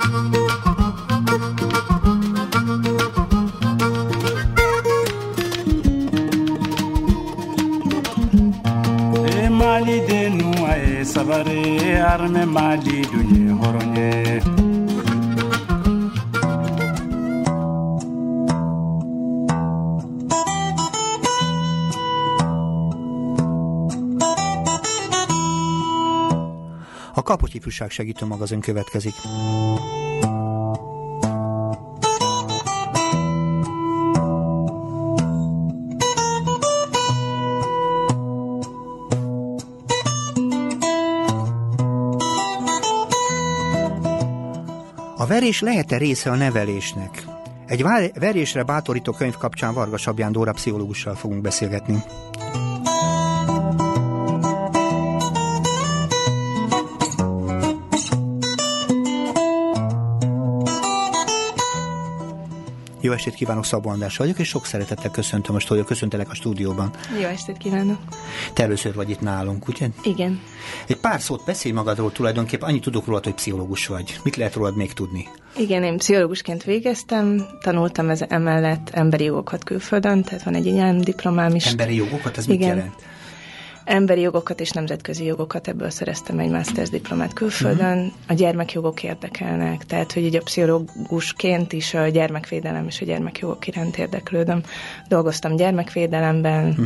Sabare arme mali dunye horonye A Kapocs Ifjúság Segítő Magazin következik. A verés lehet-e része a nevelésnek? Egy verésre bátorító könyv kapcsán Varga Sabján Dóra pszichológussal fogunk beszélgetni. Jó estét kívánok, Szabó András vagyok, és sok szeretettel köszöntelek a stúdióban. Jó estét kívánok. Te először vagy itt nálunk, ugye? Igen. Egy pár szót beszélj magadról tulajdonképpen, annyit tudok rólad, hogy pszichológus vagy. Mit lehet rólad még tudni? Igen, én pszichológusként végeztem, tanultam emellett emberi jogokat külföldön, tehát van egy ilyen diplomám is. Emberi jogokat? Ez mit jelent? Emberi jogokat és nemzetközi jogokat, ebből szereztem egy master's diplomát külföldön. A gyermekjogok érdekelnek, tehát hogy így a pszichológusként is a gyermekvédelem és a gyermekjogok iránt érdeklődöm. Dolgoztam gyermekvédelemben,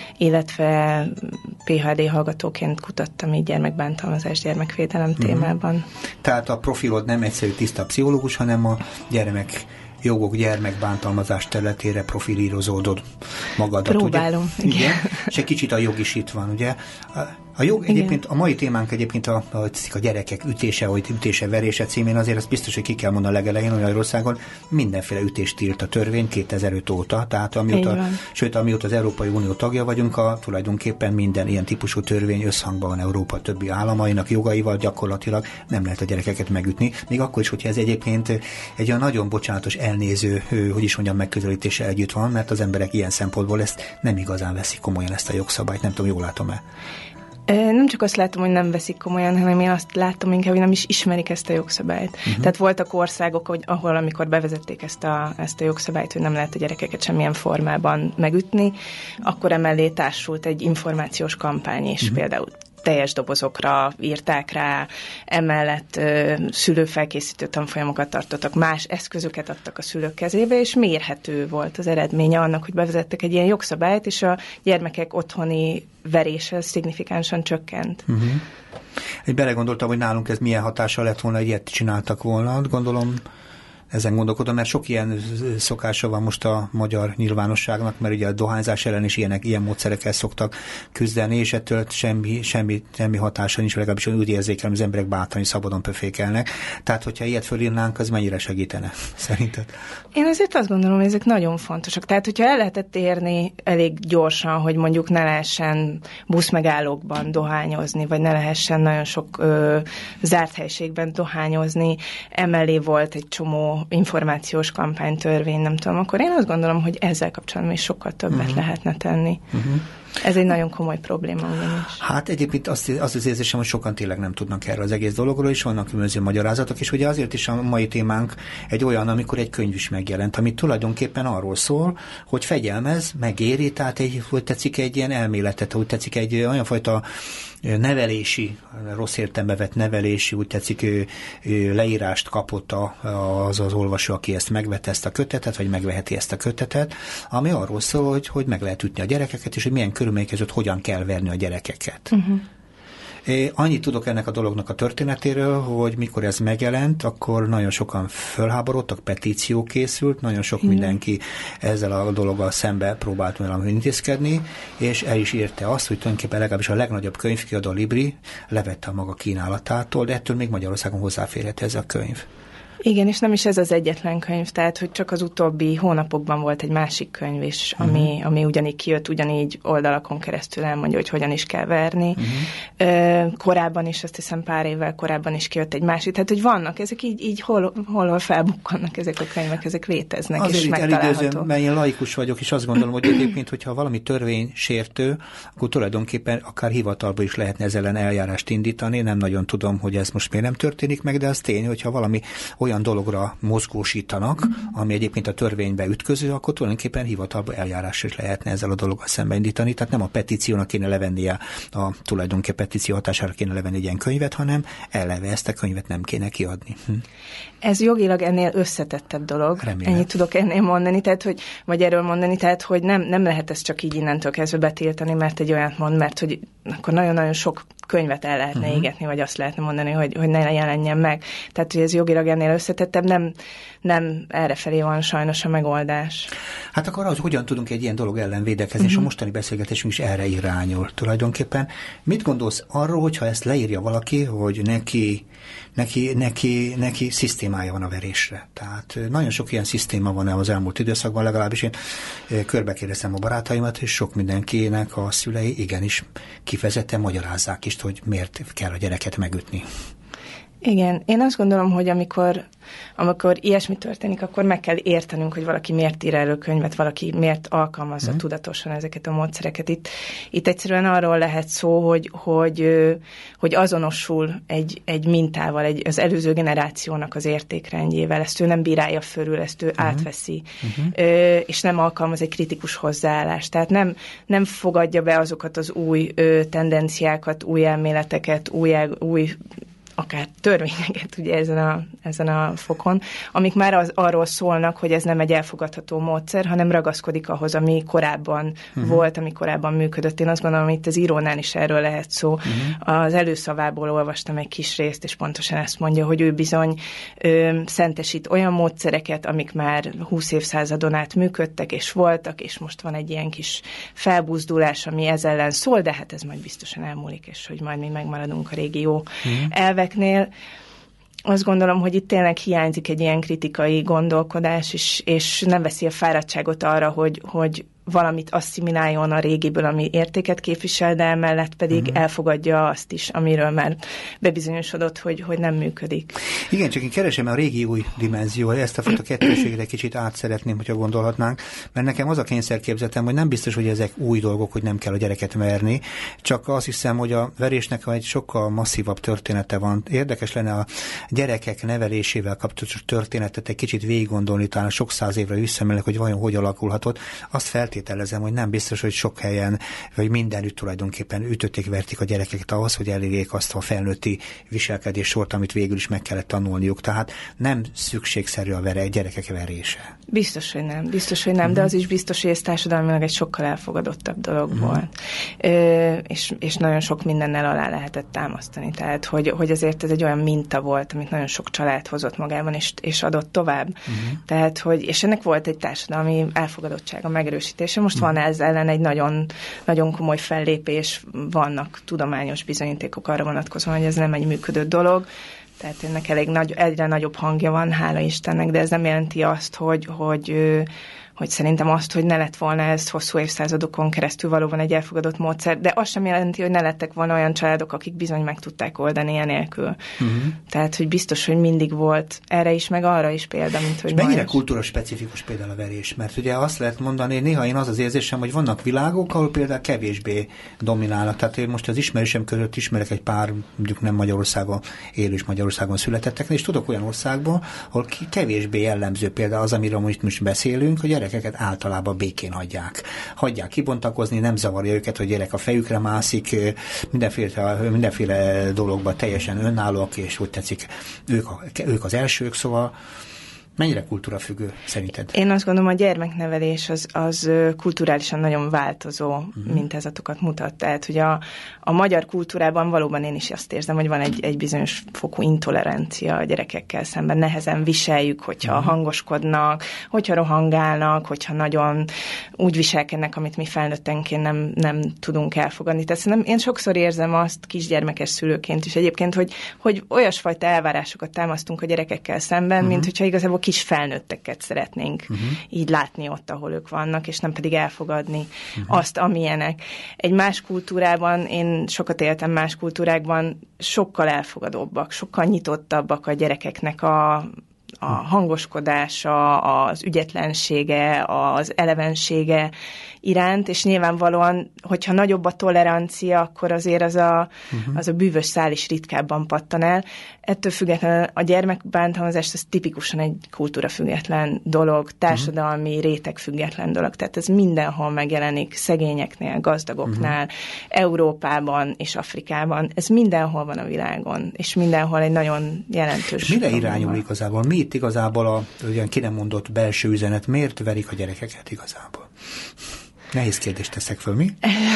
illetve PhD hallgatóként kutattam így gyermekbántalmazás, gyermekvédelem témában. Tehát a profilod nem egyszerű tiszta pszichológus, hanem a gyermekjogok, gyermekbántalmazás területére profilírozódod magadat. Próbálom. Ugye? Igen. És egy kicsit a jog is itt van, ugye? A jog egyébként, a mai témánk egyébként a gyerekek ütése, vagy ütése-verése címén, azért azt biztos, hogy ki kell mondani a legelején, hogy Magyarországon mindenféle ütést tilt a törvény 2005 óta, tehát amióta az Európai Unió tagja vagyunk, tulajdonképpen minden ilyen típusú törvény összhangban van Európa többi államainak jogaival, gyakorlatilag nem lehet a gyerekeket megütni, még akkor is, hogyha ez egyébként egy olyan nagyon bocsánatos, elnéző, megközelítése együtt van, mert az emberek ilyen szempontból ezt nem igazán veszik komolyan, ezt a jogszabályt, nem tudom, jól látom-e? Nem csak azt látom, hogy nem veszik komolyan, hanem én azt látom inkább, hogy nem is ismerik ezt a jogszabályt. Tehát voltak országok, ahol amikor bevezették ezt a jogszabályt, hogy nem lehet a gyerekeket semmilyen formában megütni, akkor emellé társult egy információs kampány is, például teljes dobozokra írták rá, emellett szülőfelkészítő tanfolyamokat tartottak, más eszközöket adtak a szülők kezébe, és mérhető volt az eredménye annak, hogy bevezettek egy ilyen jogszabályt, és a gyermekek otthoni verése szignifikánsan csökkent. Egy belegondoltam, hogy nálunk ez milyen hatással lett volna, hogy ilyet csináltak volna, gondolom. Ezen gondolkodom, mert sok ilyen szokása van most a magyar nyilvánosságnak, mert ugye a dohányzás ellen is ilyen módszerekkel szoktak küzdeni, és ettől semmi hatása nincs, legalábbis úgy érzékelem, az emberek bátran szabadon pöfékelnek. Tehát, hogyha ilyet fölírnánk, az mennyire segítene, szerinted? Én azért azt gondolom, hogy ezek nagyon fontosak. Tehát, hogyha el lehetett érni elég gyorsan, hogy mondjuk ne lehessen buszmegállókban dohányozni, vagy ne lehessen nagyon sok zárt helységben dohányozni, emellé volt egy csomó információs kampánytörvény, nem tudom, akkor én azt gondolom, hogy ezzel kapcsolatban is sokkal többet lehetne tenni. Ez egy nagyon komoly probléma ugyanis. Hát egyébként azt az érzésem, hogy sokan tényleg nem tudnak erről az egész dologról, és vannak különböző magyarázatok, és ugye azért is a mai témánk egy olyan, amikor egy könyv is megjelent, ami tulajdonképpen arról szól, hogy fegyelmez, megéri, tehát hogy tetszik egy ilyen elméletet, úgy tetszik egy olyan fajta nevelési, rossz értelembe vett nevelési, úgy tetszik leírást kapott az olvasó, aki ezt megvette ezt a kötetet, vagy megveheti ezt a kötetet, ami arról szól, hogy meg lehet ütni a gyerekeket, és hogy milyen körülmények között hogyan kell verni a gyerekeket. Annyit tudok ennek a dolognak a történetéről, hogy mikor ez megjelent, akkor nagyon sokan fölháborodtak, petíció készült, nagyon sok mindenki ezzel a dologgal szembe próbált valami intézkedni, és el is érte azt, hogy tulajdonképpen legalábbis a legnagyobb könyvkiadó Libri levette a maga kínálatától, de ettől még Magyarországon hozzáférhet ez a könyv. Igen, és nem is ez az egyetlen könyv, tehát, hogy csak az utóbbi hónapokban volt egy másik könyv is, ami ugyanígy kijött, ugyanígy oldalakon keresztül elmondja, hogy hogyan is kell verni. Korábban is, azt hiszem pár évvel korábban is kijött egy másik, tehát, hogy vannak ezek így hol felbukkannak ezek a könyvek, ezek léteznek, azért és megtalálható. Azért elidőzöm, mert én laikus vagyok, és azt gondolom, hogy egyébként, hogyha valami törvénysértő, akkor tulajdonképpen akár hivatalba is lehetne ezzel ellen eljárást indítani, nem nagyon tudom, hogy ez most miért nem történik meg, de az tény, hogyha valami olyan olyan dologra mozgósítanak, ami egyébként a törvénybe ütköző, akkor tulajdonképpen hivatalba eljárás is lehetne ezzel a dologgal szembeindítani. Tehát nem a petíciónak kéne levennie, tulajdonképpen petíció hatására kéne levenni egy ilyen könyvet, hanem eleve ezt a könyvet nem kéne kiadni. Ez jogilag ennél összetettebb dolog. Remélem. Ennyit tudok ennél mondani, tehát, vagy erről mondani, tehát, hogy nem lehet ezt csak így innentől kezdve betiltani, mert egy olyat mond, mert hogy akkor nagyon-nagyon sok könyvet el lehetne égetni, vagy azt lehetne mondani, hogy ne jelenjen meg. Tehát, hogy ez jogilag ennél összetettebb, nem errefelé van sajnos a megoldás. Hát akkor az, hogyan tudunk egy ilyen dolog ellen védekezni, és a mostani beszélgetésünk is erre irányul tulajdonképpen. Mit gondolsz arról, hogyha ezt leírja valaki, hogy neki szisztémája van a verésre. Tehát nagyon sok ilyen szisztéma van az elmúlt időszakban, legalábbis én körbekérdeztem a barátaimat, és sok mindenkinek a szülei igenis kifejezetten magyarázzák is, hogy miért kell a gyereket megütni. Igen, én azt gondolom, hogy amikor ilyesmi történik, akkor meg kell értenünk, hogy valaki miért ír erről könyvet, valaki miért alkalmazza tudatosan ezeket a módszereket. Itt egyszerűen arról lehet szó, hogy azonosul egy mintával, az előző generációnak az értékrendjével. Ezt ő nem bírálja fölül, ezt ő átveszi, és nem alkalmaz egy kritikus hozzáállást. Tehát nem fogadja be azokat az új tendenciákat, új elméleteket, új akár törvényeket ugye ezen a fokon, amik már arról szólnak, hogy ez nem egy elfogadható módszer, hanem ragaszkodik ahhoz, ami korábban volt, ami korábban működött. Én azt gondolom, hogy itt az írónál is erről lehet szó. Az előszavából olvastam egy kis részt, és pontosan ezt mondja, hogy ő bizony szentesít olyan módszereket, amik már 20 évszázadon át működtek, és voltak, és most van egy ilyen kis felbuzdulás, ami ez ellen szól, de hát ez majd biztosan elmúlik, és hogy majd mi megmaradunk a régi jó elveknél. Azt gondolom, hogy itt tényleg hiányzik egy ilyen kritikai gondolkodás, és nem veszi a fáradtságot arra, hogy valamit asszimiláljon a régiből, ami értéket képvisel, de emellett pedig elfogadja azt is, amiről már bebizonyosodott, hogy nem működik. Igen, csak én keresem a régi új dimenzió, ezt a fajta kettőséget egy kicsit át szeretném, hogyha gondolhatnánk, mert nekem az a kényszerképzetem, hogy nem biztos, hogy ezek új dolgok, hogy nem kell a gyereket verni, csak azt hiszem, hogy a verésnek egy sokkal masszívabb története van. Érdekes lenne a gyerekek nevelésével kapcsolatos történetet egy kicsit végiggondolni, talán sok száz évre visszamenőleg, hogy vajon hogy alakulhatott. Azt feltételezem, hogy nem biztos, hogy sok helyen, vagy mindenütt tulajdonképpen ütötték-verték a gyerekeket ahhoz, hogy elérjék azt a felnőtti viselkedéssort, amit végül is meg kellett tanulniuk. Tehát nem szükségszerű a gyerekek verése. Biztos, hogy nem, de az is biztos, hogy ez társadalmilag egy sokkal elfogadottabb dolog volt. És nagyon sok mindennel alá lehetett támasztani. Tehát, hogy azért ez egy olyan minta volt, amit nagyon sok család hozott magában, és adott tovább. Tehát, és ennek volt egy társadalmi elfogadottsága, megerősítése. Most van ez ellen egy nagyon, nagyon komoly fellépés, vannak tudományos bizonyítékok arra vonatkozóan, hogy ez nem egy működő dolog. Tehát ennek egyre nagyobb hangja van, hála Istennek, de ez nem jelenti azt, hogy szerintem azt, hogy ne lett volna ez hosszú évszázadokon keresztül valóban egy elfogadott módszer, de azt sem jelenti, hogy ne lettek volna olyan családok, akik bizony meg tudták oldani enélkül. Tehát, hogy biztos, hogy mindig volt erre is, meg arra is példa, mint hogy mennyire kultúra specifikus például a verés? Mert ugye azt lehet mondani, néha én az érzésem, hogy vannak világok, ahol például kevésbé dominálnak. Tehát én most az ismerősem között ismerek egy pár, mondjuk nem Magyarországon élő és Magyarországon születettek, és tudok olyan országból, ahol kevésbé jellemző például az, amiről most beszélünk, hogy gyerekeket általában békén hagyják kibontakozni, nem zavarja őket, hogy gyerek a fejükre mászik, mindenféle dologban teljesen önállóak, és úgy tetszik, ők az elsők, szóval mennyire kultúrafüggő szerinted? Én azt gondolom, a gyermeknevelés az kulturálisan nagyon változó mintázatokat mutat. Tehát, hogy a magyar kultúrában valóban én is azt érzem, hogy van egy bizonyos fokú intolerancia a gyerekekkel szemben. Nehezen viseljük, hogyha hangoskodnak, hogyha rohangálnak, hogyha nagyon úgy viselkednek, amit mi felnőttenként nem tudunk elfogadni. Tehát én sokszor érzem azt kisgyermekes szülőként is egyébként, hogy olyasfajta elvárásokat támasztunk a gyerekekkel szemben, mint hogyha igazából kis felnőtteket szeretnénk így látni ott, ahol ők vannak, és nem pedig elfogadni azt, amilyenek. Egy más kultúrában, én sokat éltem más kultúrákban, sokkal elfogadóbbak, sokkal nyitottabbak a gyerekeknek a hangoskodása, az ügyetlensége, az elevensége iránt, és nyilvánvalóan, hogyha nagyobb a tolerancia, akkor azért az a bűvös szál is ritkábban pattan el. Ettől függetlenül a gyermekbántalmazás az tipikusan egy kultúrafüggetlen dolog, társadalmi rétegfüggetlen dolog, tehát ez mindenhol megjelenik, szegényeknél, gazdagoknál, Európában és Afrikában. Ez mindenhol van a világon, és mindenhol egy nagyon jelentős... Mire irányul igazából? Mi itt igazából a olyan ki nem mondott belső üzenet? Miért verik a gyerekeket igazából? Nehéz kérdést teszek föl, mi?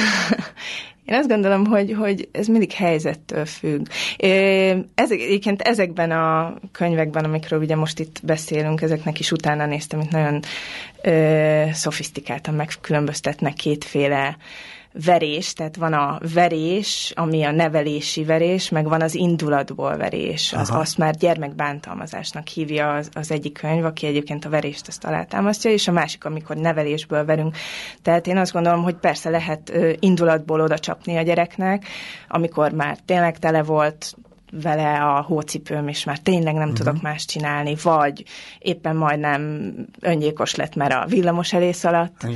Én azt gondolom, hogy ez mindig helyzettől függ. Egyébként ezekben a könyvekben, amikről ugye most itt beszélünk, ezeknek is utána néztem, itt nagyon szofisztikáltan megkülönböztetnek kétféle verés, tehát van a verés, ami a nevelési verés, meg van az indulatból verés. Azt már gyermekbántalmazásnak hívja az egyik könyv, aki egyébként a verést ezt alátámasztja, és a másik, amikor nevelésből verünk. Tehát én azt gondolom, hogy persze lehet indulatból oda csapni a gyereknek, amikor már tényleg tele volt vele a hócipőm, és már tényleg nem tudok más csinálni, vagy éppen majdnem öngyilkos lett, mert a villamos elé szaladt,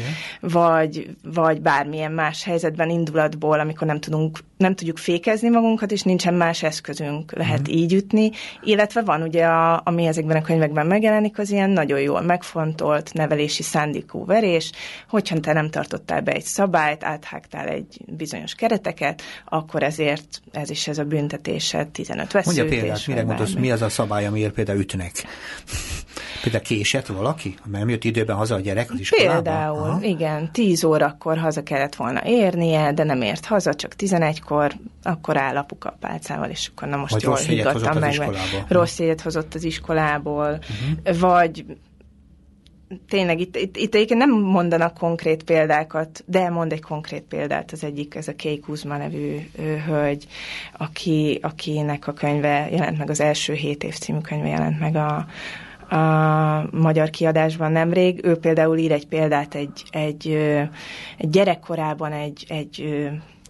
vagy bármilyen más helyzetben indulatból, amikor nem tudjuk fékezni magunkat, és nincsen más eszközünk, lehet így ütni, illetve van ugye, ami ezekben a könyvekben megjelenik, az ilyen nagyon jól megfontolt nevelési szándékú verés, hogyha te nem tartottál be egy szabályt, áthágtál egy bizonyos kereteket, akkor ezért ez a büntetésed 15 veszőtés. Mondja példát, mire gondolsz, mi az a szabály, amiért például ütnek? Például késett valaki? Mert nem jött időben haza a gyerek az iskolába? Például, igen, 10 órakor haza kellett volna érnie, de nem ért haza, csak 11-kor, akkor áll apuka a pálcával, és akkor na most vagy jól higgadtam meg. Rossz jegyet hozott az iskolából, vagy tényleg itt egyébként nem mondanak konkrét példákat, de mond egy konkrét példát az egyik, ez a Kay Kuzma nevű hölgy, akinek a könyve jelent meg, az első 7 év című könyve jelent meg a magyar kiadásban nemrég. Ő például ír egy példát egy gyerekkorában egy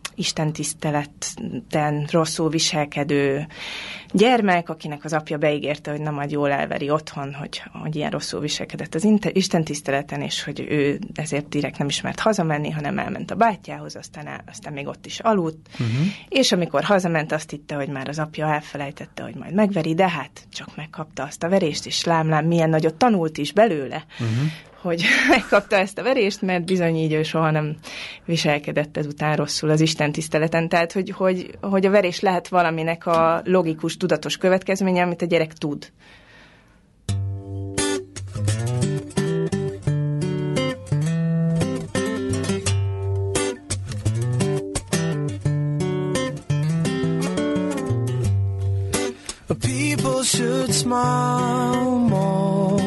istentiszteleten rosszul viselkedő gyermek, akinek az apja beígérte, hogy nem majd jól elveri otthon, hogy ilyen rosszul viselkedett az istentiszteleten, és hogy ő ezért direkt nem ismert hazamenni, hanem elment a bátyjához, aztán még ott is aludt, és amikor hazament, azt hitte, hogy már az apja elfelejtette, hogy majd megveri, de hát csak megkapta azt a verést, és lám milyen nagyot tanult is belőle, hogy megkapta ezt a verést, mert bizony így ő soha nem viselkedett ezután rosszul az istentiszteleten. Tehát, hogy a verés lehet valaminek a logikus, tudatos következménye, amit a gyerek tud. People should smile more.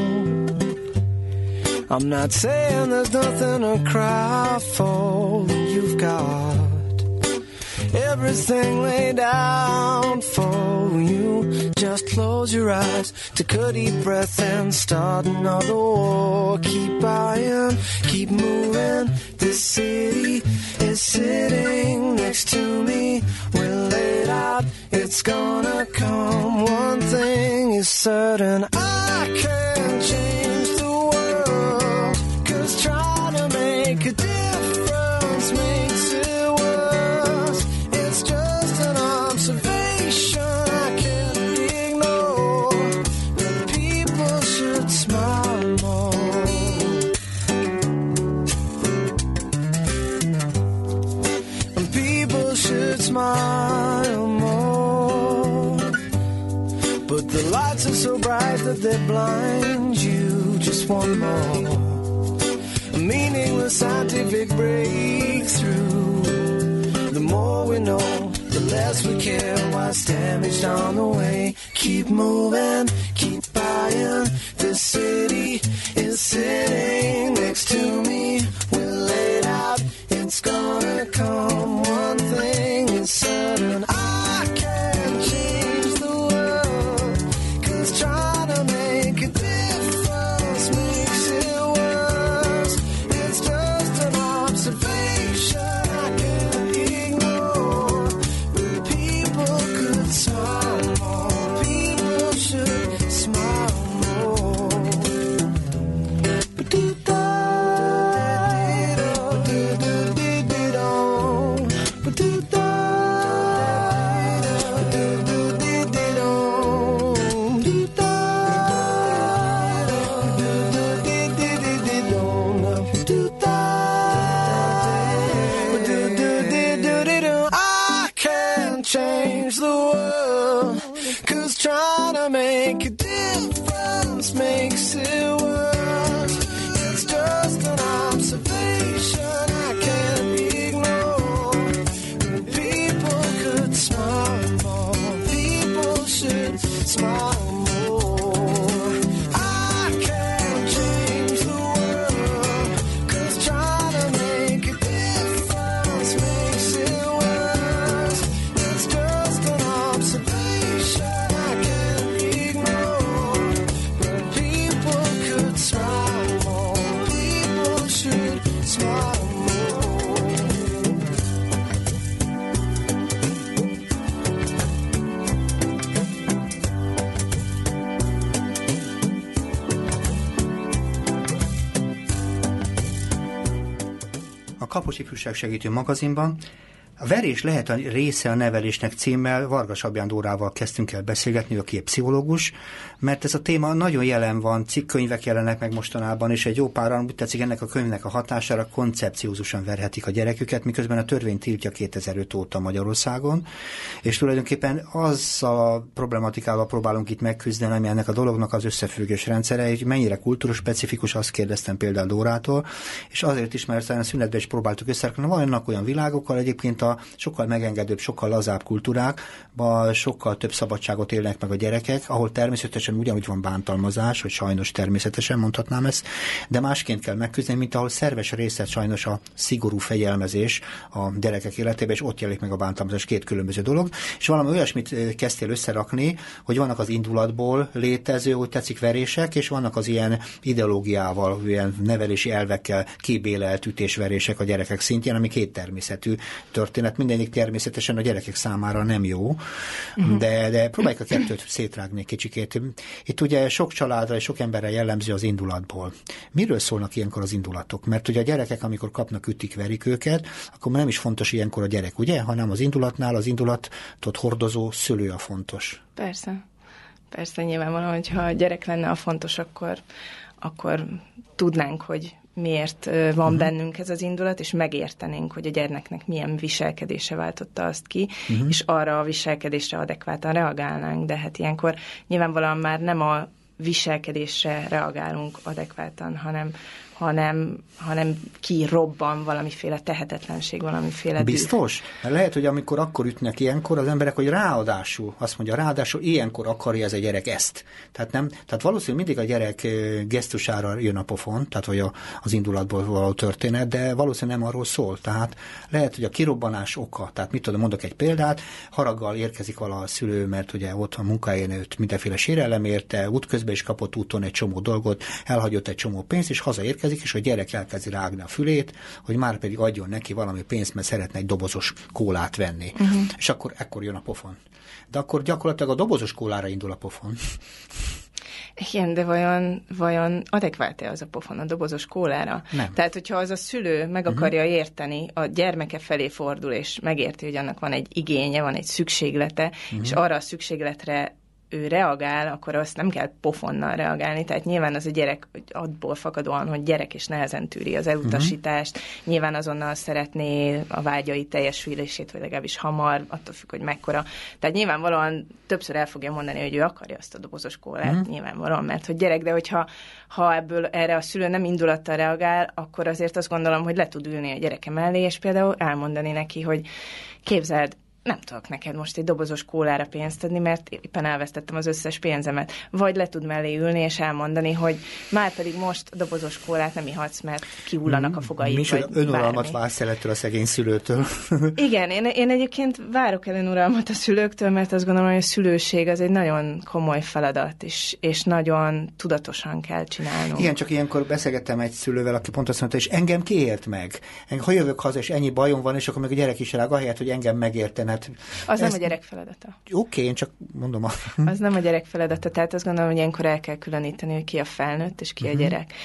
I'm not saying there's nothing to cry for. You've got everything laid out for you. Just close your eyes, take a deep breath and start another war. Keep buying, keep moving. This city is sitting next to me. We're laid out, it's gonna come. One thing is certain, I can't change the world, 'cause trying to make a difference makes it worse. It's just an observation I can't ignore. But people should smile more. And people should smile more. But the lights are so bright that they blind you. Just one more. A meaningless scientific breakthrough. The more we know, the less we care. What's damaged on the way? Keep moving, keep buying. This city is sitting next to me. We're laid out, it's gonna come. One thing is certain, I can't change the world, 'cause trying to make a difference makes it worse. It's just an observation I can't ignore. But people could smile more. People should make a difference makes it worse. It's just an observation I can't ignore. When people could smile more, people should smile more. I can't change the world, 'cause trying to make a difference makes it worse. It's just an observation I can't ignore. When people could smile more, people should smile more. A Kapos Ifjúság Segítő magazinban a verés lehet a része a nevelésnek címmel Vargas Abján Dórával kezdtünk el beszélgetni, aki egy pszichológus, mert ez a téma nagyon jelen van, cikkkönyvek jelennek meg mostanában, és egy jó páran, úgy tetszik, ennek a könyvnek a hatására koncepciózusan verhetik a gyereküket, miközben a törvény tiltja 2005 óta Magyarországon, és tulajdonképpen azzal a problematikával próbálunk itt megküzdeni, ami ennek a dolognak az összefüggés rendszere, hogy mennyire kultúrspecifikus, azt kérdeztem például Dórától, és azért is, mert a szünetben is próbáltuk összerakni, vannak olyan világokkal egyébként a sokkal megengedőbb, sokkal lazább kultúrákban sokkal több szabadságot élnek meg a gyerekek, ahol természetesen ugyanúgy van bántalmazás, hogy sajnos természetesen mondhatnám ezt, de másként kell megküzdeni, mint ahol szerves része sajnos a szigorú fegyelmezés a gyerekek életében, és ott jelenik meg a bántalmazás, két különböző dolog. És valami olyasmit kezdtél összerakni, hogy vannak az indulatból létező, hogy tetszik verések, és vannak az ilyen ideológiával, ilyen nevelési elvekkel kibélelt ütésverések a gyerekek szintjén, ami két természetű történet. Mindegyik természetesen a gyerekek számára nem jó, de próbáljuk a kettőt szétrágni kicsikét. Itt ugye sok családra és sok emberre jellemző az indulatból. Miről szólnak ilyenkor az indulatok? Mert ugye a gyerekek, amikor kapnak, ütik, verik őket, akkor nem is fontos ilyenkor a gyerek, ugye? Hanem az indulatnál az indulatot hordozó szülő a fontos. Persze. Persze, nyilvánvalóan, hogyha a gyerek lenne a fontos, akkor tudnánk, hogy miért van bennünk ez az indulat, és megértenénk, hogy a gyermeknek milyen viselkedése váltotta azt ki, és arra a viselkedésre adekvátan reagálnánk, de hát ilyenkor nyilvánvalóan már nem a viselkedésre reagálunk adekvátan, hanem kirobban valamiféle tehetetlenség, valamiféle düh. Biztos? Lehet, hogy amikor akkor ütnek ilyenkor az emberek, hogy ráadásul ilyenkor akarja ez a gyerek ezt. Tehát valószínűleg mindig a gyerek gesztusára jön a pofon, tehát vagy az indulatból való történet, de valószínűleg nem arról szól. Tehát lehet, hogy a kirobbanás oka, tehát mit tudom, mondok egy példát, haraggal érkezik vala a szülő, mert ugye ott a munkáján őt mindenféle sérelem érte, útközben is kapott úton egy csomó dolgot, elhagyott egy csomó pénzt, és hazaérkezik, és a gyerek elkezdi rágni a fülét, hogy már pedig adjon neki valami pénzt, mert szeretne egy dobozos kólát venni. És akkor jön a pofon. De akkor gyakorlatilag a dobozos kólára indul a pofon. Igen, de vajon adekvát-e az a pofon a dobozos kólára? Nem. Tehát, hogyha az a szülő meg akarja érteni, a gyermeke felé fordul, és megérti, hogy annak van egy igénye, van egy szükséglete, és arra a szükségletre ő reagál, akkor azt nem kell pofonnal reagálni, tehát nyilván az a gyerek abból fakadóan, hogy gyerek és nehezen tűri az elutasítást, nyilván azonnal szeretné a vágyai teljesülését, vagy legalábbis hamar, attól függ, hogy mekkora. Tehát nyilvánvalóan többször el fogja mondani, hogy ő akarja azt a dobozos kólát, nyilvánvalóan, mert hogy gyerek, de hogyha erre a szülő nem indulattal reagál, akkor azért azt gondolom, hogy le tud ülni a gyereke mellé, és például elmondani neki, hogy képzeld, nem tudok neked most egy dobozos kólára pénzt adni, mert éppen elvesztettem az összes pénzemet. Vagy le tud mellé ülni és elmondani, hogy már pedig most a dobozos kólát nem ihatsz, mert kihullanak a fogaid. Mi vagy önuralmat vársz el ettől a szegény szülőtől? Igen, én egyébként várok el önuralmat a szülőktől, mert azt gondolom, hogy a szülőség az egy nagyon komoly feladat, és nagyon tudatosan kell csinálnunk. Igen, csak ilyenkor beszélgettem egy szülővel, aki pont azt mondta, és engem kiért meg. Ha jövök haza, és ennyi bajom van, és akkor meg a gyerek is rág, ahelyett, hogy engem megértene. Az nem a gyerek feladata. Oké, én csak mondom. Az nem a gyerek feladata, tehát azt gondolom, hogy ilyenkor el kell különíteni, hogy ki a felnőtt, és ki a gyerek.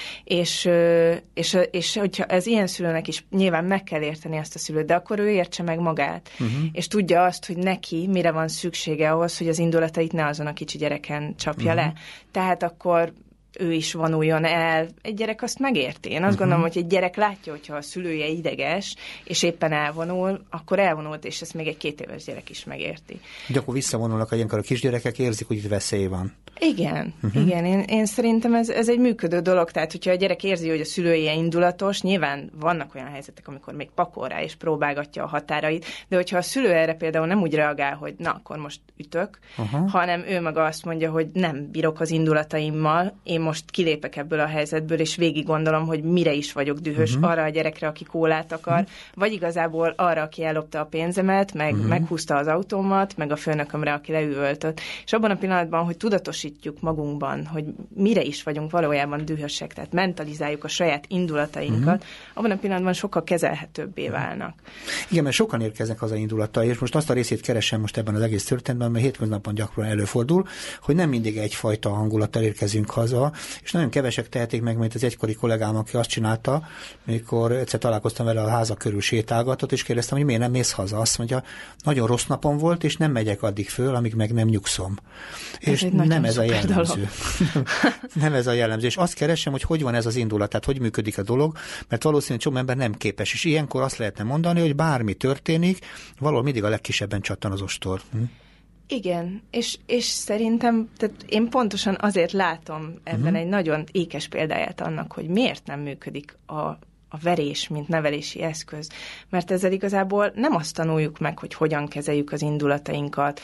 És hogyha ez ilyen szülőnek is nyilván meg kell érteni azt a szülőt, de akkor ő értse meg magát, és tudja azt, hogy neki mire van szüksége ahhoz, hogy az indulatait ne azon a kicsi gyereken csapja le. Tehát akkor ő is vonuljon el. Egy gyerek azt megérti. Én azt gondolom, hogy egy gyerek látja, hogyha a szülője ideges, és éppen elvonul, akkor elvonult, és ezt még egy 2 éves gyerek is megérti. De akkor visszavonulnak, ilyenkor a kisgyerekek érzik, hogy itt veszély van. Igen, igen. Én szerintem ez egy működő dolog, tehát hogyha a gyerek érzi, hogy a szülője indulatos, nyilván vannak olyan helyzetek, amikor még pakol rá és próbálgatja a határait, de hogyha a szülő erre például nem úgy reagál, hogy na, akkor most ütök, hanem ő maga azt mondja, hogy nem bírok az indulataimmal, én most kilépek ebből a helyzetből, és végig gondolom, hogy mire is vagyok dühös, arra a gyerekre, aki kólát akar, vagy igazából arra, aki ellopta a pénzemet, meg meghúzta az autómat, meg a főnökömre, aki leüvöltött. És abban a pillanatban, hogy tudatosítjuk magunkban, hogy mire is vagyunk valójában dühösek, tehát mentalizáljuk a saját indulatainkat, abban a pillanatban sokkal kezelhetőbbé válnak. Igen, mert sokan érkeznek haza indulattal, és most azt a részét keresem most ebben az egész történetben, mert hétköznapban gyakran előfordul, hogy nem mindig egyfajta hangulattal érkezünk haza, és nagyon kevesek tehetik meg, mint az egykori kollégám, aki azt csinálta, mikor egyszer találkoztam vele, a háza körül sétálgatott, és kérdeztem, hogy miért nem mész haza. Azt mondja, nagyon rossz napom volt, és nem megyek addig föl, amíg meg nem nyugszom. És nem ez a jellemző. Nem ez a jellemző. És azt keresem, hogy van ez az indulat, tehát hogy működik a dolog, mert valószínűleg csomó ember nem képes. És ilyenkor azt lehetne mondani, hogy bármi történik, valahol mindig a legkisebben csattan az ostor. Igen, és szerintem, tehát én pontosan azért látom ebben egy nagyon ékes példáját annak, hogy miért nem működik a verés, mint nevelési eszköz. Mert ezzel igazából nem azt tanuljuk meg, hogy hogyan kezeljük az indulatainkat,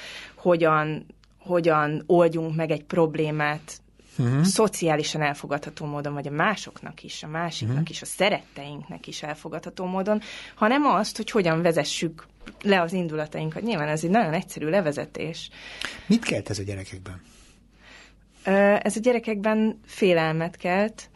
hogyan oldjunk meg egy problémát szociálisan elfogadható módon, vagy a másoknak is, a másiknak is, a szeretteinknek is elfogadható módon, hanem azt, hogy hogyan vezessük le az indulatainkat. Nyilván ez egy nagyon egyszerű levezetés. Mit kelt ez a gyerekekben? Ez a gyerekekben félelmet kelt,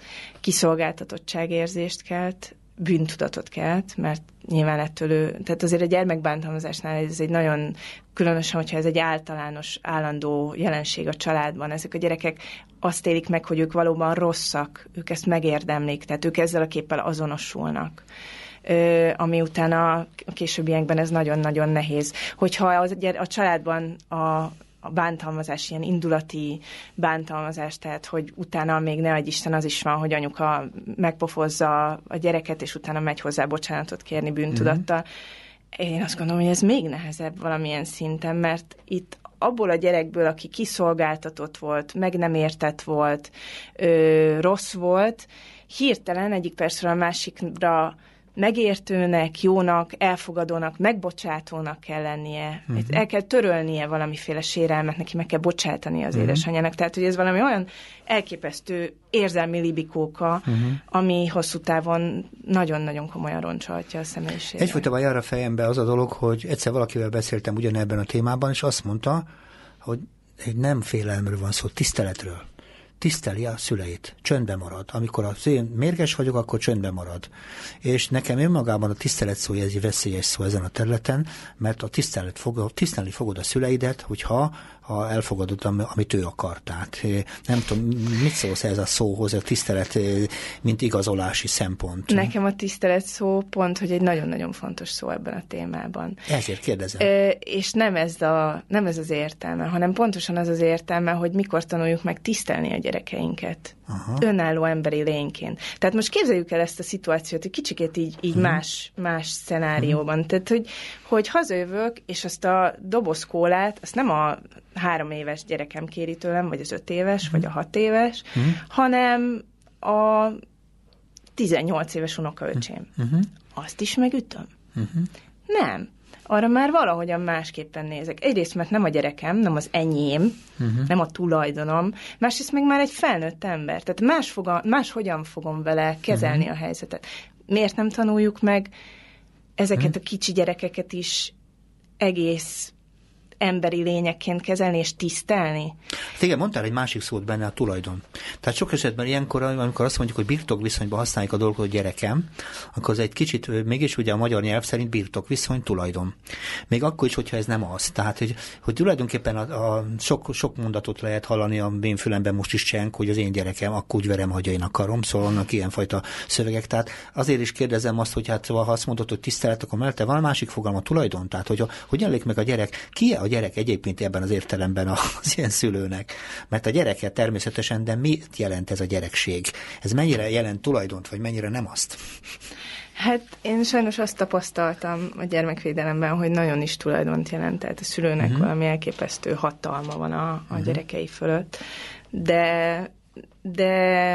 kiszolgáltatottságérzést kelt, bűntudatot kelt, mert nyilván ettől tehát azért a gyermekbántalmazásnál ez egy nagyon, különösen, hogyha ez egy általános, állandó jelenség a családban, ezek a gyerekek azt élik meg, hogy ők valóban rosszak, ők ezt megérdemlik, tehát ők ezzel a képpel azonosulnak. Ami utána a későbbiekben ez nagyon-nagyon nehéz. Hogyha a családban a bántalmazás, ilyen indulati bántalmazás, tehát hogy utána még ne adj Isten, az is van, hogy anyuka megpofozza a gyereket, és utána megy hozzá bocsánatot kérni bűntudattal. Én azt gondolom, hogy ez még nehezebb valamilyen szinten, mert itt abból a gyerekből, aki kiszolgáltatott volt, meg nem értett volt, rossz volt, hirtelen egyik percről a másikra megértőnek, jónak, elfogadónak, megbocsátónak kell lennie. El kell törölnie valamiféle sérelmet, neki meg kell bocsátani az édesanyjának. Tehát, hogy ez valami olyan elképesztő érzelmi libikóka, ami hosszú távon nagyon-nagyon komolyan roncsolhatja a személyiséget. Egyfolytában jár a fejembe az a dolog, hogy egyszer valakivel beszéltem ugyanebben a témában, és azt mondta, hogy nem félelmről van szó, tiszteletről. Tiszteli a szüleit, csöndben marad. Amikor az én mérges vagyok, akkor csöndben marad. És nekem önmagában a tisztelet szó, ez egy veszélyes szó ezen a területen, mert a tisztelni fogod a szüleidet, hogyha elfogadod, amit ő akar. Tehát nem tudom, mit szólsz ez a szóhoz, a tisztelet, mint igazolási szempont? Nekem a tisztelet szó pont, hogy egy nagyon-nagyon fontos szó ebben a témában. Ezért kérdezem. És nem ez az értelme, hanem pontosan az az értelme, hogy mikor tanuljuk meg tisztelni a gyerekeinket. Önálló emberi lényként. Tehát most képzeljük el ezt a szituációt, egy kicsikét így más szenárióban. Tehát, hogy hazajövök, és azt a doboz kólát, azt nem a 3 éves gyerekem kéri tőlem, vagy az 5 éves, vagy a 6 éves, hanem a 18 éves unokaöcsém. Azt is megütöm? Nem. Arra már valahogyan másképpen nézek. Egyrészt, mert nem a gyerekem, nem az enyém, nem a tulajdonom, másrészt meg már egy felnőtt ember. Tehát máshogyan fogom vele kezelni a helyzetet. Miért nem tanuljuk meg ezeket a kicsi gyerekeket is egész emberi lényekként kezelni és tisztelni? Hát igen, mondtál egy másik szót benne, a tulajdon. Tehát sok esetben ilyenkor, amikor azt mondjuk, hogy birtokviszonyban használjuk a dolgot, hogy gyerekem, akkor az egy kicsit, mégis ugye a magyar nyelv szerint birtokviszony, tulajdon. Még akkor is, hogyha ez nem az. Tehát, hogy tulajdonképpen a sok mondatot lehet hallani a én fülemben most is cseng, hogy az én gyerekem, akkor úgy verem, hogy én akarom, szóval vannak ilyenfajta szövegek. Tehát azért is kérdezem azt, hogy hát ha azt mondod, hogy tisztelet, akkor mellette van a másik fogalma, tulajdon. Tehát, hogy hogyan lép meg a gyerek, ki a gyerek egyébként ebben az értelemben az ilyen szülőnek? Mert a gyereke természetesen, de mit jelent ez a gyerekség? Ez mennyire jelent tulajdont, vagy mennyire nem azt? Hát én sajnos azt tapasztaltam a gyermekvédelemben, hogy nagyon is tulajdont jelent, tehát a szülőnek valami elképesztő hatalma van a gyerekei fölött, de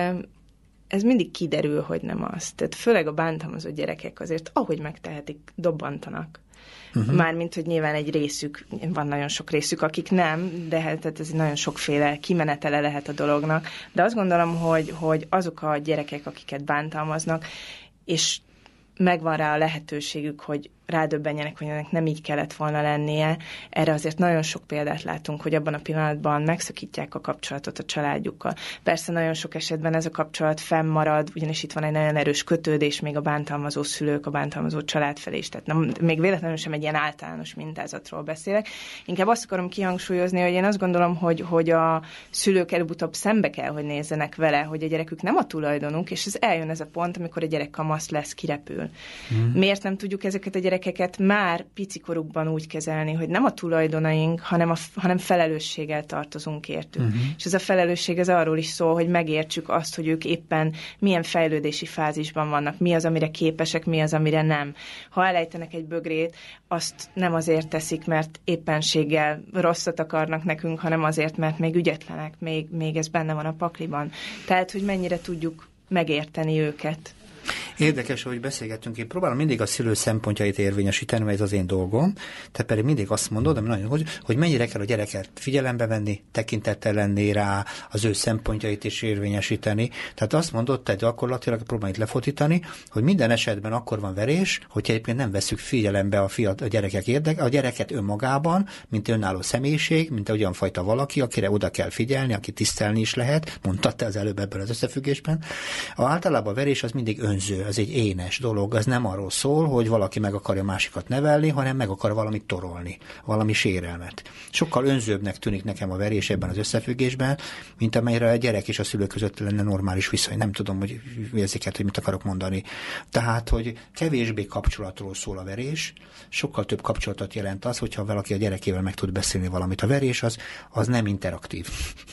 ez mindig kiderül, hogy nem az. Tehát főleg a bántalmazott gyerekek azért, ahogy megtehetik, dobbantanak. Mármint, hogy nyilván egy részük, van nagyon sok részük, akik nem, de hát ez nagyon sokféle kimenetele lehet a dolognak. De azt gondolom, hogy azok a gyerekek, akiket bántalmaznak, és megvan rá a lehetőségük, hogy rádöbbenjenek, hogy ennek nem így kellett volna lennie. Erre azért nagyon sok példát látunk, hogy abban a pillanatban megszakítják a kapcsolatot a családjukkal. Persze nagyon sok esetben ez a kapcsolat fennmarad, ugyanis itt van egy nagyon erős kötődés még a bántalmazó szülők, a bántalmazó család felé is. Tehát még véletlenül sem egy ilyen általános mintázatról beszélek. Inkább azt akarom kihangsúlyozni, hogy én azt gondolom, hogy a szülők előbb-utóbb szembe kell, hogy nézzenek vele, hogy a gyerekük nem a tulajdonunk, és eljön ez a pont, amikor a gyerek kamasz lesz, kirepül. Miért nem tudjuk ezeket a gyerekeket már picikorukban úgy kezelni, hogy nem a tulajdonaink, hanem felelősséggel tartozunk értük. És ez a felelősség az arról is szól, hogy megértsük azt, hogy ők éppen milyen fejlődési fázisban vannak, mi az, amire képesek, mi az, amire nem. Ha elejtenek egy bögrét, azt nem azért teszik, mert éppenséggel rosszat akarnak nekünk, hanem azért, mert még ügyetlenek, még ez benne van a pakliban. Tehát, hogy mennyire tudjuk megérteni őket. Érdekes, hogy beszélgettünk, én próbálom mindig a szülő szempontjait érvényesíteni, mert ez az én dolgom. Te pedig mindig azt mondod, ami nagyon hogy mennyire kell a gyereket figyelembe venni, tekintettel lenni rá, az ő szempontjait is érvényesíteni. Tehát azt mondod, te gyakorlatilag próbálj lefordítani, hogy minden esetben akkor van verés, hogyha egyébként nem vesszük figyelembe a gyerekek a gyereket önmagában, mint önálló személyiség, mint olyan fajta valaki, akire oda kell figyelni, aki tisztelni is lehet, mondtad te az előbb ebben az összefüggésben. Általában a verés az mindig önző, az egy énes dolog, az nem arról szól, hogy valaki meg akarja másikat nevelni, hanem meg akar valamit torolni, valami sérelmet. Sokkal önzőbbnek tűnik nekem a verés ebben az összefüggésben, mint amelyre a gyerek és a szülő között lenne normális viszony. Nem tudom, hogy érzik, hogy mit akarok mondani. Tehát, hogy kevésbé kapcsolatról szól a verés, sokkal több kapcsolatot jelent az, hogyha valaki a gyerekével meg tud beszélni valamit. A verés az nem interaktív.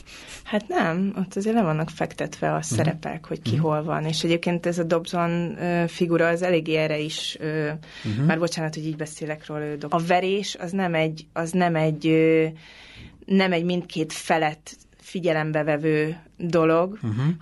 Hát nem, ott azért le vannak fektetve a szerepek, hogy ki hol van, és egyébként ez a Dobson figura az eléggé erre is, már bocsánat, hogy így beszélek róla. A verés az nem egy mindkét felet figyelembe vevő dolog,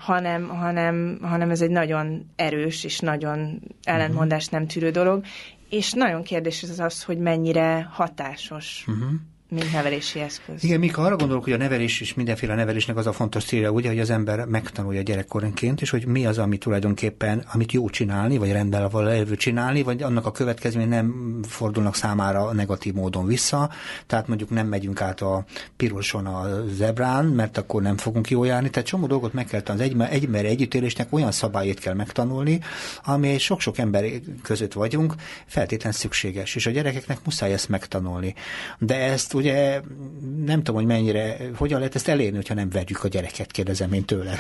hanem ez egy nagyon erős és nagyon ellentmondást nem tűrő dolog, és nagyon kérdés az, hogy mennyire hatásos. Mint nevelési eszköz. Igen, Mika, arra gondolok, hogy a nevelés és mindenféle nevelésnek az a fontos célja, ugye, hogy az ember megtanulja gyerekkoronként, és hogy mi az, ami tulajdonképpen, amit jó csinálni, vagy rendben levő csinálni, vagy annak a következmény nem fordulnak számára negatív módon vissza, tehát mondjuk nem megyünk át a piroson a zebrán, mert akkor nem fogunk jól járni, tehát csomó dolgot meg kell tanulni, az emberi együttélésnek olyan szabályait kell megtanulni, ami sok-sok ember között vagyunk, feltétlen szükséges, és a gyerekeknek muszáj ezt megtanulni. De ezt ugye nem tudom, hogy mennyire, hogyan lehet ezt elérni, hogyha nem verjük a gyereket, kérdezem én tőled.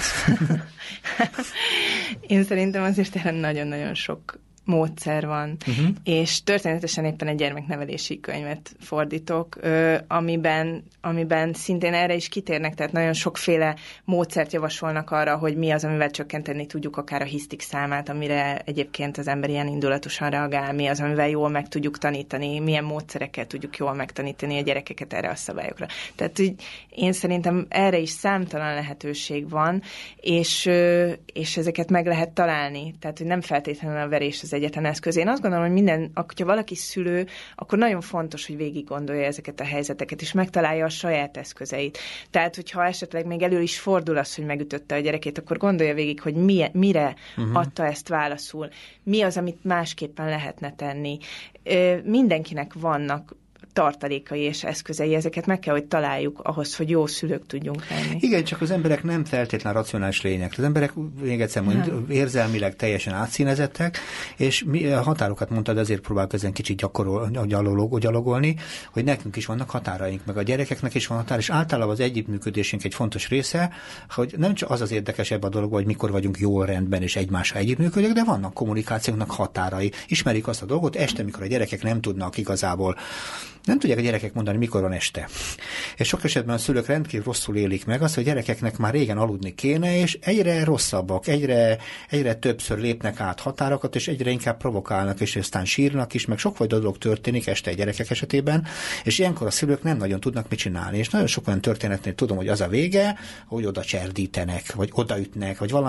Én szerintem azért erre nagyon-nagyon sok módszer van, és történetesen éppen egy gyermeknevelési könyvet fordítok, amiben szintén erre is kitérnek, tehát nagyon sokféle módszert javasolnak arra, hogy mi az, amivel csökkenteni tudjuk akár a hisztik számát, amire egyébként az ember ilyen indulatosan reagál, mi az, amivel jól meg tudjuk tanítani, milyen módszerekkel tudjuk jól megtanítani a gyerekeket erre a szabályokra. Tehát én szerintem erre is számtalan lehetőség van, és ezeket meg lehet találni, tehát hogy nem feltétlenül a verés az egyetlen eszköz. Én azt gondolom, hogy ha valaki szülő, akkor nagyon fontos, hogy végig gondolja ezeket a helyzeteket, és megtalálja a saját eszközeit. Tehát, hogyha esetleg még elő is fordul az, hogy megütötte a gyerekét, akkor gondolja végig, hogy mire adta ezt válaszul. Mi az, amit másképpen lehetne tenni. Mindenkinek vannak tartalékai és eszközei, ezeket meg kell, hogy találjuk ahhoz, hogy jó szülők tudjunk lenni. Igen, csak az emberek nem feltétlenül racionális lények. Az emberek, még egyszer mondjuk, érzelmileg teljesen átszínezettek, és mi a határokat mondtad, azért próbálok ezen kicsit gyalogolni, hogy nekünk is vannak határaink, meg a gyerekeknek is van határ, és általában az együttműködésünk egy fontos része, hogy nem csak az érdekesebb a dolog, hogy mikor vagyunk jól rendben és egymással együttműködünk, de vannak kommunikációknak határai. Ismerik azt a dolgot, este, mikor a gyerekek nem tudnak igazából Nem tudják a gyerekek mondani, mikor van este. És sok esetben a szülők rendkívül rosszul élik meg azt, hogy a gyerekeknek már régen aludni kéne, és egyre rosszabbak, egyre többször lépnek át határokat, és egyre inkább provokálnak, és aztán sírnak is, meg sokfajta dolog történik este a gyerekek esetében, és ilyenkor a szülők nem nagyon tudnak mit csinálni. És nagyon sok olyan történetnél tudom, hogy az a vége, hogy oda cserdítenek, vagy odaütnek, vagy valami